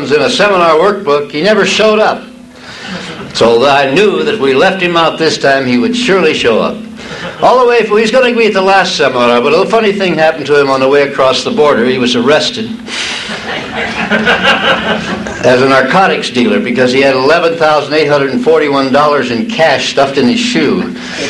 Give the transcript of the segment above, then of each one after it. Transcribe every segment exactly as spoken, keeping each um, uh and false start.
Owens in a seminar workbook, he never showed up. So I knew that if we left him out this time, he would surely show up. All the way, he was going to be at the last seminar, but a funny thing happened to him on the way across the border. He was arrested as a narcotics dealer because he had eleven thousand eight hundred forty-one dollars in cash stuffed in his shoe.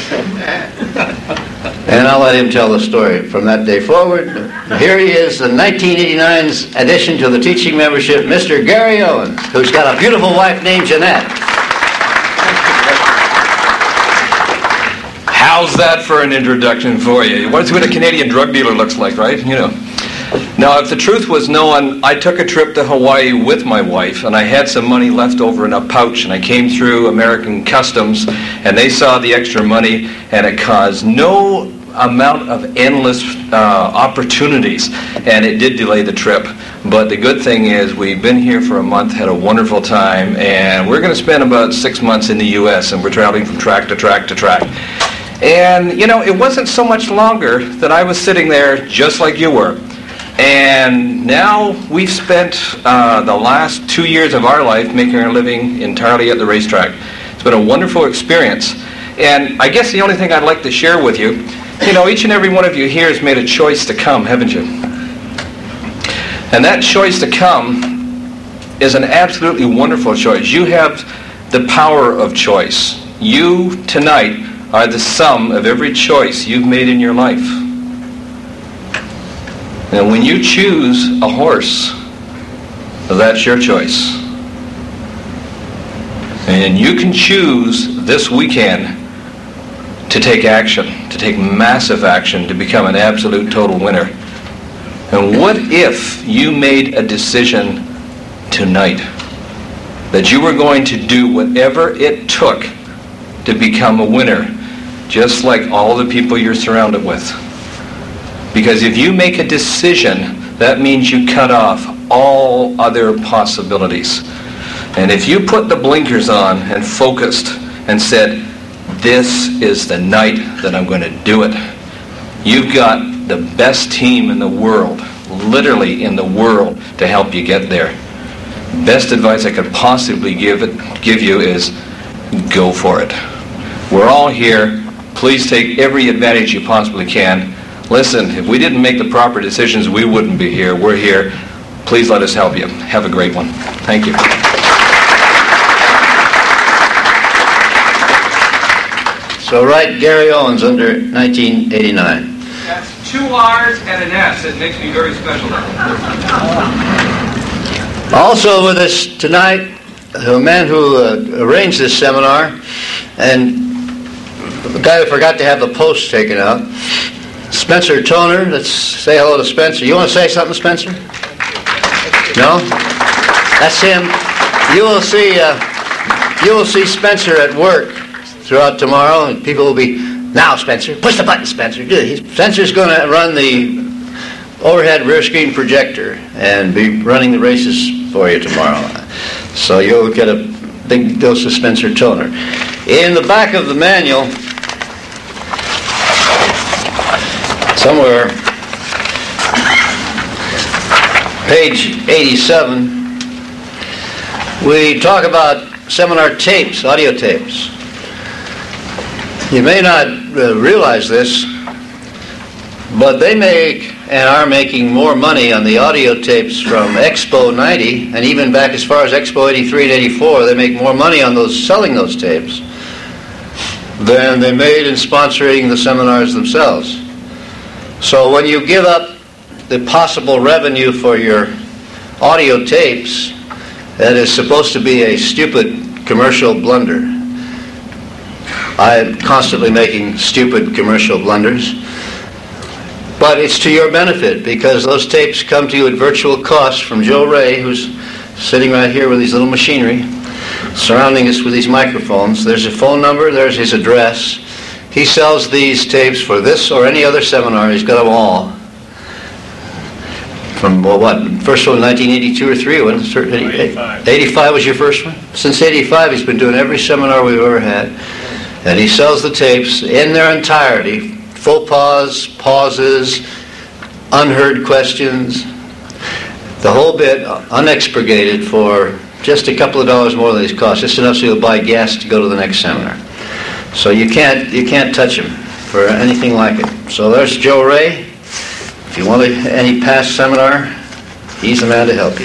And I'll let him tell the story from that day forward. Here he is, the nineteen eighty-nine's addition to the teaching membership, Mister Gary Owens, who's got a beautiful wife named Jeanette. How's that for an introduction for you? What's what a Canadian drug dealer looks like, right? You know. Now, if the truth was known, I took a trip to Hawaii with my wife, and I had some money left over in a pouch, and I came through American Customs, and they saw the extra money, and it caused no amount of endless uh, opportunities, and it did delay the trip. But the good thing is we've been here for a month, had a wonderful time, and we're going to spend about six months in the U S, and we're traveling from track to track to track. And, you know, it wasn't so much longer that I was sitting there just like you were. And now we've spent uh, the last two years of our life making our living entirely at the racetrack. It's been a wonderful experience. And I guess the only thing I'd like to share with you, you know, each and every one of you here has made a choice to come, haven't you? And that choice to come is an absolutely wonderful choice. You have the power of choice. You, tonight, are the sum of every choice you've made in your life. And when you choose a horse, that's your choice. And you can choose this weekend to take action, to take massive action, to become an absolute total winner. And what if you made a decision tonight that you were going to do whatever it took to become a winner, just like all the people you're surrounded with? Because if you make a decision, that means you cut off all other possibilities. And if you put the blinkers on and focused and said, this is the night that I'm going to do it, you've got the best team in the world, literally in the world, to help you get there. Best advice I could possibly give it, give you is go for it. We're all here. Please take every advantage you possibly can. Listen, if we didn't make the proper decisions, we wouldn't be here. We're here. Please let us help you. Have a great one. Thank you. So write Gary Owens under nineteen eighty-nine. That's two R's and an S. It makes me very special. Also with us tonight, a man who uh, arranged this seminar, and the guy who forgot to have the post taken out, Spencer Toner. Let's say hello to Spencer. You want to say something, Spencer? No? That's him. You will see. Uh, you will see Spencer at work throughout tomorrow, and people will be, now, Spencer, push the button, Spencer. Spencer's going to run the overhead rear screen projector and be running the races for you tomorrow. So you'll get a big dose of Spencer Toner. In the back of the manual, somewhere, page eighty-seven, we talk about seminar tapes, audio tapes. You may not uh, realize this, but they make and are making more money on the audio tapes from Expo ninety, and even back as far as Expo eighty-three and eighty-four, they make more money on those selling those tapes than they made in sponsoring the seminars themselves. So when you give up the possible revenue for your audio tapes, that is supposed to be a stupid commercial blunder. I'm constantly making stupid commercial blunders. But it's to your benefit, because those tapes come to you at virtual cost from Joe Ray, who's sitting right here with his little machinery, surrounding us with these microphones. There's a phone number, there's his address. He sells these tapes for this or any other seminar. He's got them all. From, well, what, first one, nineteen eighty-two or three? When, eighty-five. eighty-five was your first one? Since eighty-five, he's been doing every seminar we've ever had. And he sells the tapes in their entirety, faux pas, pauses, unheard questions. The whole bit, unexpurgated, for just a couple of dollars more than these cost, just enough so you'll buy gas to go to the next seminar. So you can't you can't touch him for anything like it. So there's Joe Ray. If you want any past seminar, he's the man to help you.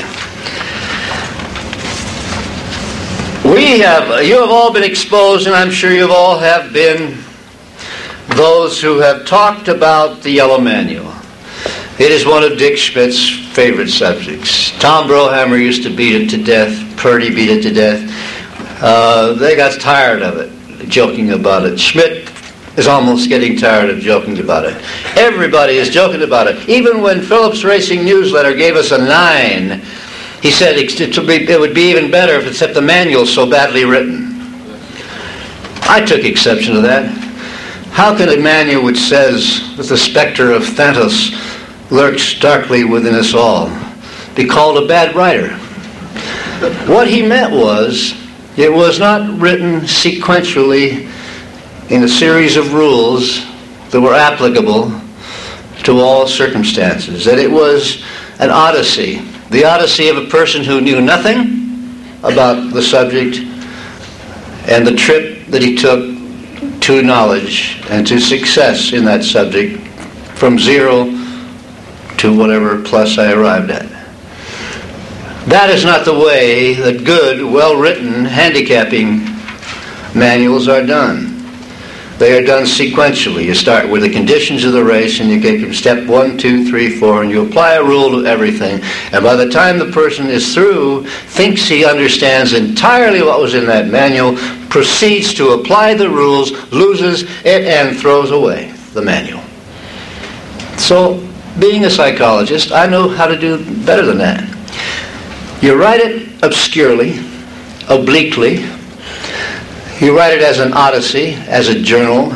We have, you have all been exposed, and I'm sure you all have been those who have talked about the Yellow Manual. It is one of Dick Schmidt's favorite subjects. Tom Brohammer used to beat it to death. Purdy beat it to death. Uh, they got tired of it, joking about it. Schmidt is almost getting tired of joking about it. Everybody is joking about it. Even when Phillips Racing Newsletter gave us a nine, he said it would be, it would be even better if except the manual's so badly written. I took exception to that. How can a manual which says that the specter of Thantos lurks darkly within us all be called a bad writer? What he meant was, it was not written sequentially in a series of rules that were applicable to all circumstances. That it was an odyssey. The odyssey of a person who knew nothing about the subject, and the trip that he took to knowledge and to success in that subject from zero to whatever plus I arrived at. That is not the way that good, well-written handicapping manuals are done. They are done sequentially. You start with the conditions of the race, and you get from step one, two, three, four, and you apply a rule to everything. And by the time the person is through, thinks he understands entirely what was in that manual, proceeds to apply the rules, loses it, and throws away the manual. So, being a psychologist, I know how to do better than that. You write it obscurely, obliquely. You write it as an odyssey, as a journal,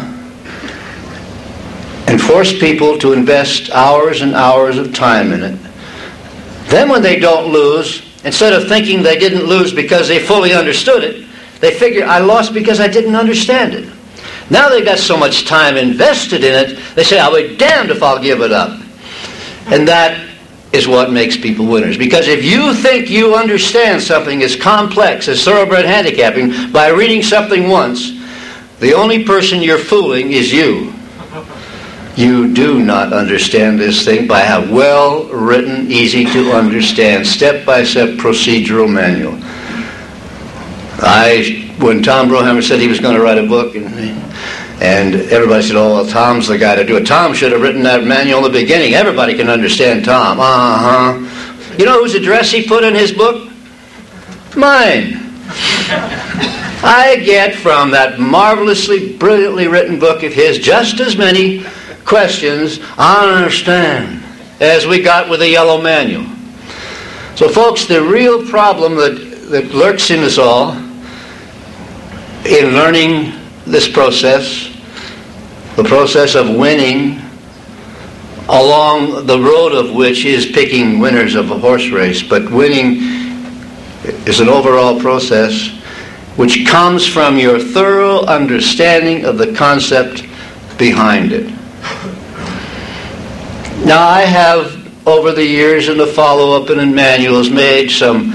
and force people to invest hours and hours of time in it. Then when they don't lose, instead of thinking they didn't lose because they fully understood it, they figure, I lost because I didn't understand it. Now they've got so much time invested in it, they say, I'll be damned if I'll give it up. And that is what makes people winners. Because if you think you understand something as complex as thoroughbred handicapping by reading something once, the only person you're fooling is you. You do not understand this thing by a well-written, easy-to-understand, step-by-step procedural manual. I, when Tom Brohammer said he was going to write a book, and And everybody said, oh, well, Tom's the guy to do it. Tom should have written that manual in the beginning. Everybody can understand Tom. Uh-huh. You know whose address he put in his book? Mine. I get from that marvelously, brilliantly written book of his just as many questions I understand as we got with the Yellow Manual. So, folks, the real problem that, that lurks in us all in learning this process, the process of winning, along the road of which is picking winners of a horse race, but winning is an overall process which comes from your thorough understanding of the concept behind it. Now, I have, over the years in the follow-up and in manuals, made some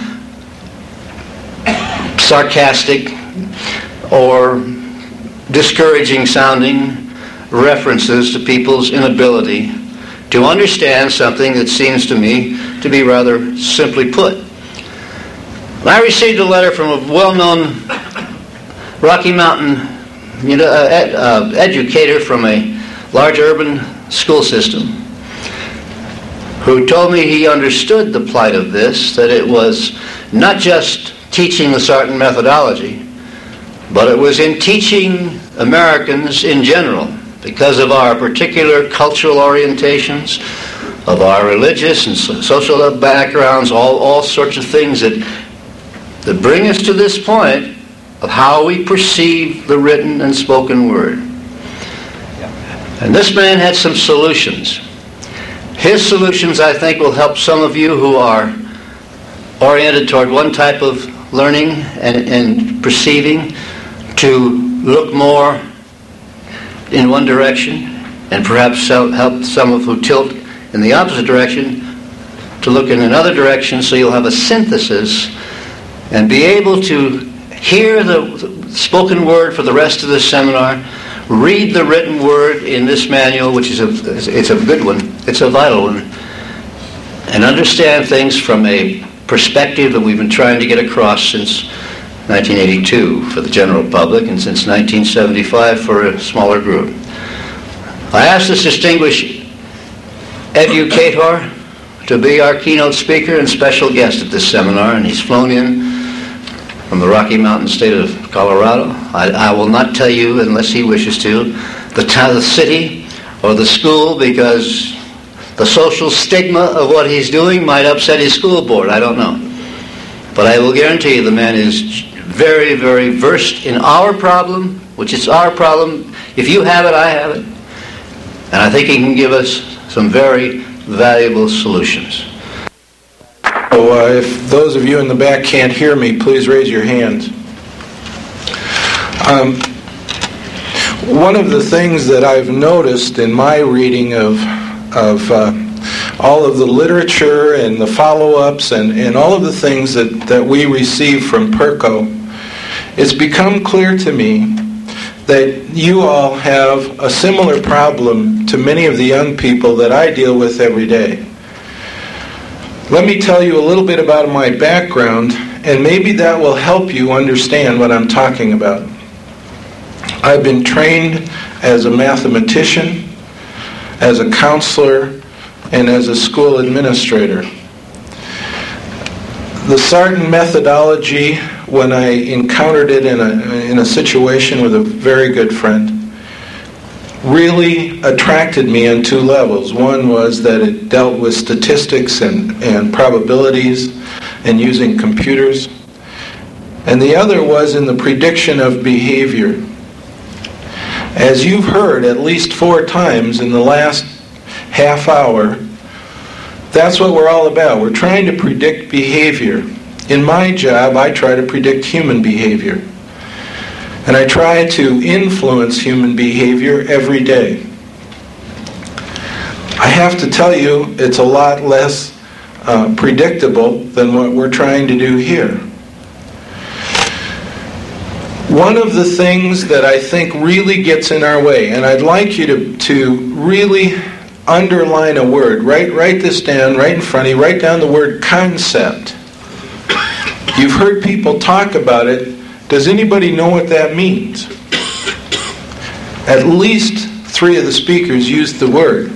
sarcastic or discouraging sounding references to people's inability to understand something that seems to me to be rather simply put. I received a letter from a well-known Rocky Mountain you know, uh, ed, uh, educator from a large urban school system who told me he understood the plight of this, that it was not just teaching the Sarton methodology, but it was in teaching Americans in general, because of our particular cultural orientations, of our religious and social backgrounds, all, all sorts of things that, that bring us to this point of how we perceive the written and spoken word. And this man had some solutions. His solutions, I think, will help some of you who are oriented toward one type of learning and, and perceiving to look more in one direction, and perhaps help some of who tilt in the opposite direction to look in another direction so you'll have a synthesis and be able to hear the spoken word for the rest of the seminar, read the written word in this manual, which is a, it's a good one, it's a vital one, and understand things from a perspective that we've been trying to get across since nineteen eighty-two for the general public and since nineteen seventy-five for a smaller group. I asked this distinguished educator to be our keynote speaker and special guest at this seminar, and he's flown in from the Rocky Mountain state of Colorado. I, I will not tell you, unless he wishes to, the town, the city, or the school, because the social stigma of what he's doing might upset his school board. I don't know. But I will guarantee you the man is very, very versed in our problem, which is our problem. If you have it, I have it. And I think he can give us some very valuable solutions. So, uh, if those of you in the back can't hear me, please raise your hands. Um, one of the things that I've noticed in my reading of of uh, all of the literature and the follow-ups and, and all of the things that, that we receive from PERCO, it's become clear to me that you all have a similar problem to many of the young people that I deal with every day. Let me tell you a little bit about my background, and maybe that will help you understand what I'm talking about. I've been trained as a mathematician, as a counselor, and as a school administrator. The Sarton methodology, when I encountered it in a, in a situation with a very good friend, really attracted me on two levels. One was that it dealt with statistics and, and probabilities and using computers. And the other was in the prediction of behavior. As you've heard at least four times in the last half hour, that's what we're all about. We're trying to predict behavior. In my job, I try to predict human behavior. And I try to influence human behavior every day. I have to tell you, it's a lot less uh, predictable than what we're trying to do here. One of the things that I think really gets in our way, and I'd like you to, to really underline a word, write, write this down right in front of you, write down the word concept. You've heard people talk about it. Does anybody know what that means? At least three of the speakers used the word.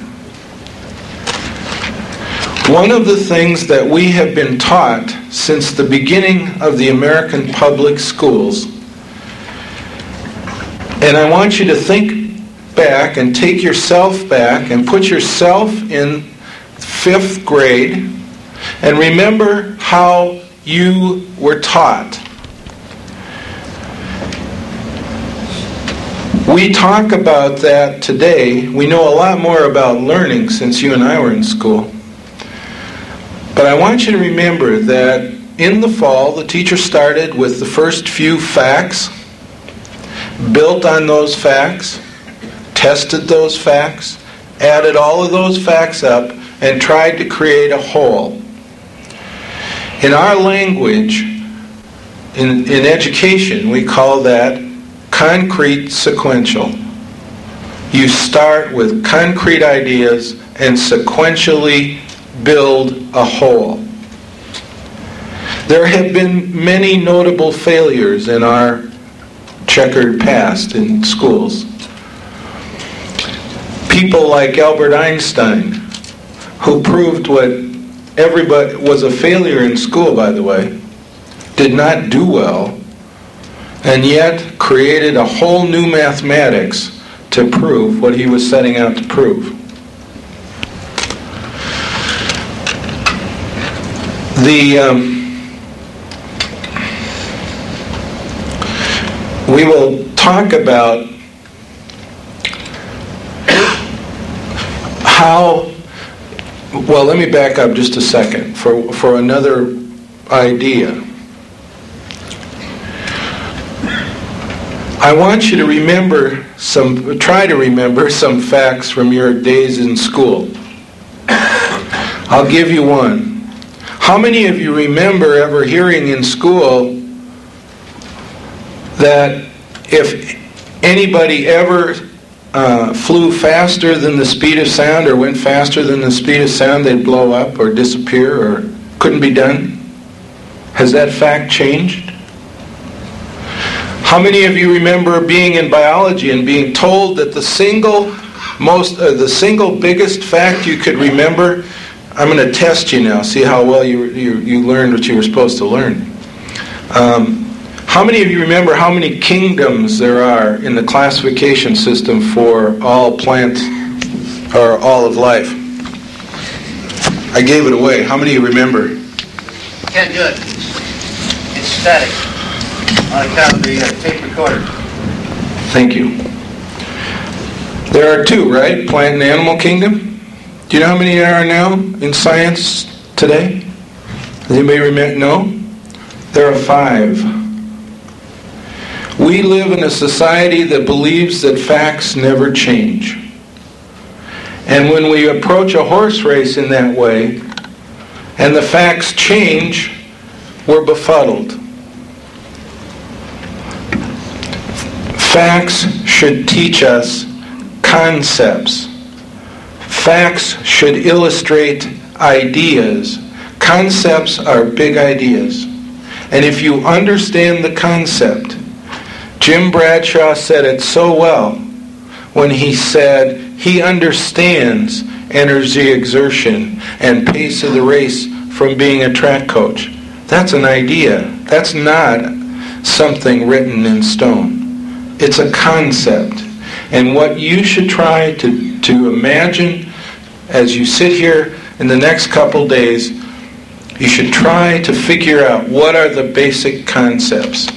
One of the things that we have been taught since the beginning of the American public schools, and I want you to think back and take yourself back and put yourself in fifth grade and remember how you were taught. We talk about that today. We know a lot more about learning since you and I were in school. But I want you to remember that in the fall, the teacher started with the first few facts, built on those facts, tested those facts, added all of those facts up, and tried to create a whole. In our language, in, in education, we call that concrete sequential. You start with concrete ideas and sequentially build a whole. There have been many notable failures in our checkered past in schools. People like Albert Einstein, who proved what everybody was a failure in school, by the way, did not do well, and yet created a whole new mathematics to prove what he was setting out to prove. The um, we will talk about how, well, let me back up just a second for, for another idea. I want you to remember some, try to remember some facts from your days in school. I'll give you one. How many of you remember ever hearing in school that if anybody ever uh, flew faster than the speed of sound or went faster than the speed of sound, they'd blow up or disappear or couldn't be done? Has that fact changed? How many of you remember being in biology and being told that the single most, uh, the single biggest fact you could remember? I'm going to test you now, see how well you you, you learned what you were supposed to learn. Um, how many of you remember how many kingdoms there are in the classification system for all plants or all of life? I gave it away. How many of you remember? Can't do it. It's static on account of the uh, tape recorder. Thank you. There are two, right? Plant and animal kingdom. Do you know how many there are now in science today? Does anybody remember? No? There are five. We live in a society that believes that facts never change. And when we approach a horse race in that way, and the facts change, we're befuddled. Facts should teach us concepts. Facts should illustrate ideas. Concepts are big ideas. And if you understand the concept, Jim Bradshaw said it so well when he said he understands energy exertion and pace of the race from being a track coach. That's an idea. That's not something written in stone. It's a concept. And what you should try to, to imagine as you sit here in the next couple days, you should try to figure out what are the basic concepts.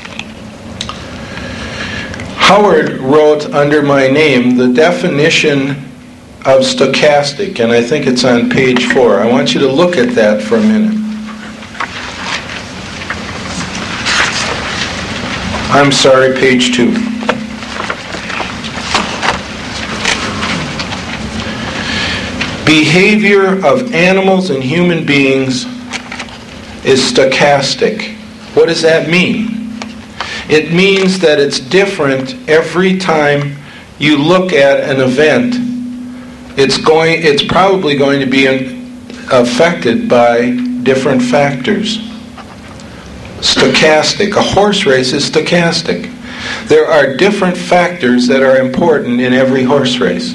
Howard wrote under my name the definition of stochastic, and I think it's on page four. I want you to look at that for a minute. I'm sorry, page two. Behavior of animals and human beings is stochastic. What does that mean? It means that it's different every time you look at an event. It's going. It's probably going to be affected by different factors. Stochastic. A horse race is stochastic. There are different factors that are important in every horse race.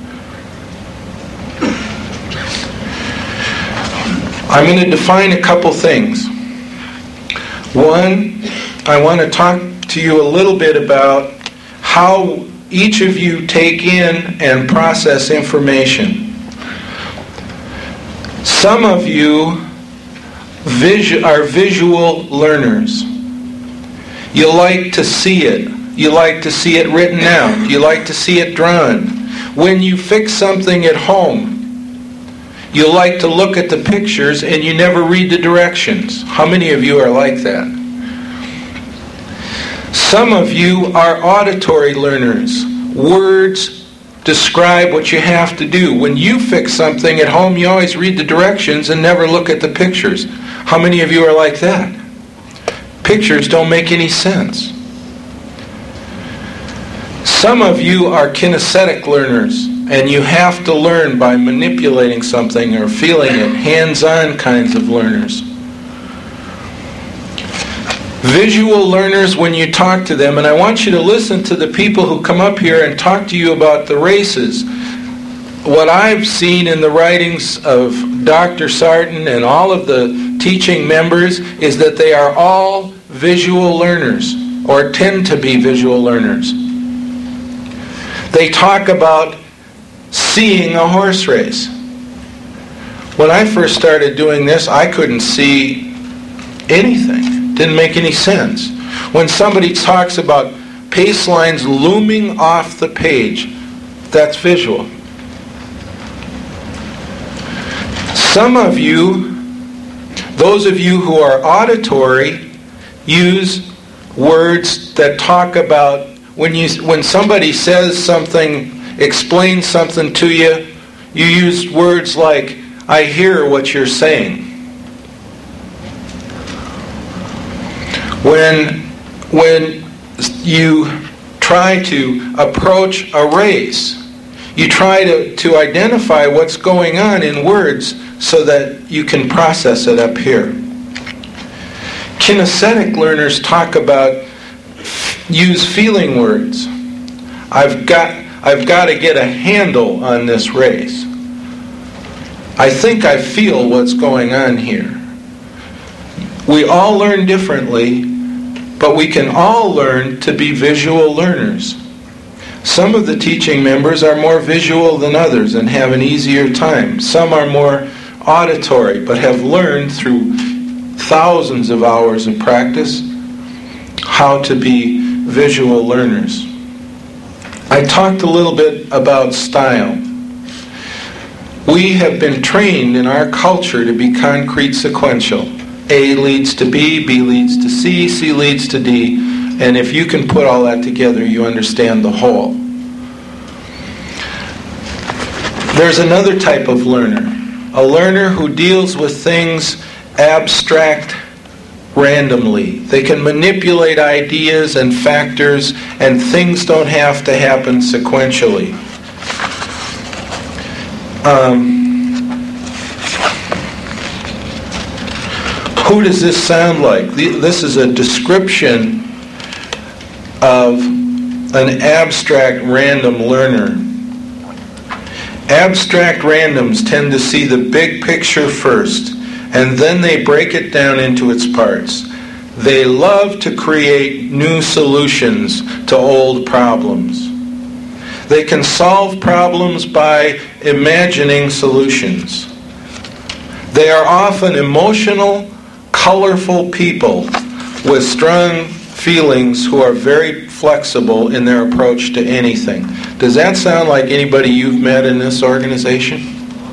I'm going to define a couple things. One, I want to talk to you a little bit about how each of you take in and process information. Some of you visu- are visual learners. You like to see it. You like to see it written out. You like to see it drawn. When you fix something at home, you like to look at the pictures and you never read the directions. How many of you are like that? Some of you are auditory learners. Words describe what you have to do. When you fix something at home, you always read the directions and never look at the pictures. How many of you are like that? Pictures don't make any sense. Some of you are kinesthetic learners, and you have to learn by manipulating something or feeling it. Hands-on kinds of learners. Visual learners, when you talk to them, and I want you to listen to the people who come up here and talk to you about the races. What I've seen in the writings of Doctor Sarton and all of the teaching members is that they are all visual learners, or tend to be visual learners. They talk about seeing a horse race. When I first started doing this, I couldn't see anything. Didn't make any sense. When somebody talks about pace lines looming off the page, that's visual. Some of you, those of you who are auditory, use words that talk about when you when somebody says something, explains something to you, you use words like, I hear what you're saying. When, when you try to approach a race, you try to, to identify what's going on in words so that you can process it up here. Kinesthetic learners talk about use feeling words. I've got, I've got to get a handle on this race. I think I feel what's going on here. We all learn differently, but we can all learn to be visual learners. Some of the teaching members are more visual than others and have an easier time. Some are more auditory, but have learned through thousands of hours of practice how to be visual learners. I talked a little bit about style. We have been trained in our culture to be concrete sequential. A leads to B, B leads to C, C leads to D, and if you can put all that together, you understand the whole. There's another type of learner, a learner who deals with things abstract randomly. They can manipulate ideas and factors, and things don't have to happen sequentially. Um, who does this sound like? This is a description of an abstract random learner. Abstract randoms tend to see the big picture first, and then they break it down into its parts. They love to create new solutions to old problems. They can solve problems by imagining solutions. They are often emotional, colorful people with strong feelings who are very flexible in their approach to anything. Does that sound like anybody you've met in this organization?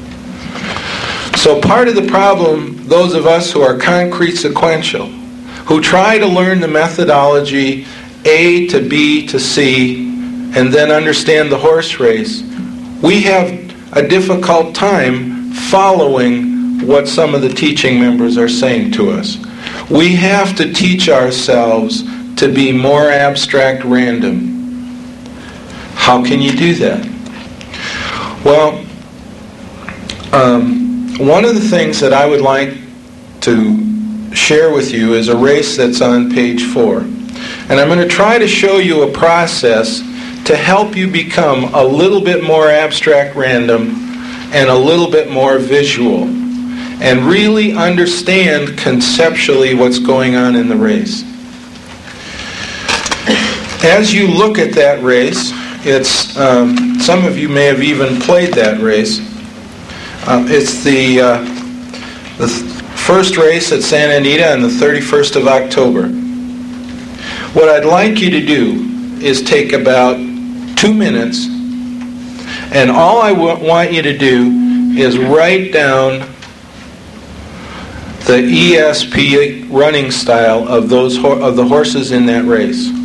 So part of the problem, those of us who are concrete sequential, who try to learn the methodology A to B to C, and then understand the horse race, we have a difficult time following what some of the teaching members are saying to us. We have to teach ourselves to be more abstract random. How can you do that? Well, um, one of the things that I would like to share with you is a race that's on page four. And I'm going to try to show you a process to help you become a little bit more abstract random and a little bit more visual, and really understand conceptually what's going on in the race. As you look at that race, it's um, some of you may have even played that race. Um, it's the, uh, the first race at Santa Anita on the thirty-first of October. What I'd like you to do is take about two minutes, and all I w- want you to do is write down the E S P running style of those ho- of the horses in that race.